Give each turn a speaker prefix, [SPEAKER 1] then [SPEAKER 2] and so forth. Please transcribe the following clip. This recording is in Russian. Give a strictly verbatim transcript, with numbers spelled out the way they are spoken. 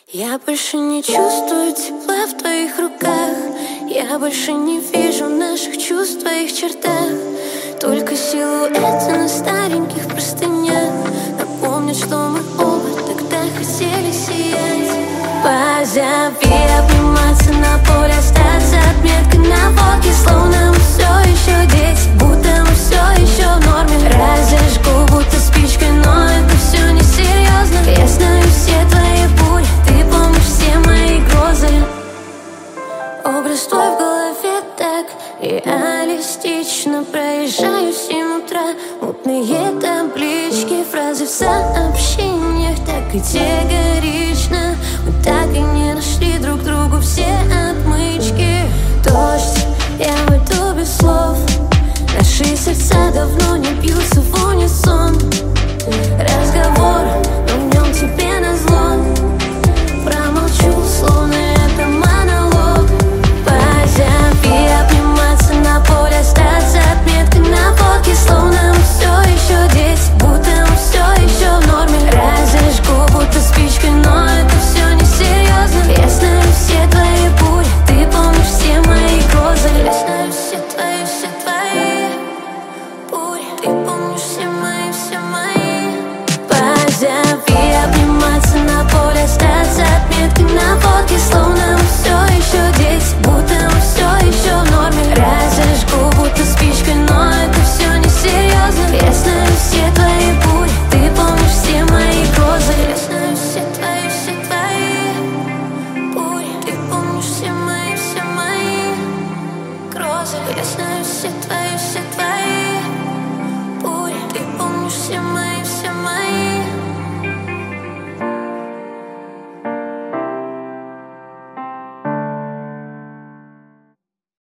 [SPEAKER 1] Я больше не чувствую тепла в твоих руках. Я больше не вижу наших чувств в твоих чертах. Только силуэты на стареньких простынях напомнят, что мы оба тогда хотели сиять. Позови обниматься на поле, остаться отметкой на фотке, словно мы все еще дети, будто мы все еще в норме. Разожгу будто спичкой, но это все несерьезно. Я знаю все твои бури, ты помнишь все мои грозы. Образ твой в голове так реалистично. Проезжаю в семь утра, мутные таблички, фразы в сообщениях. Так где горит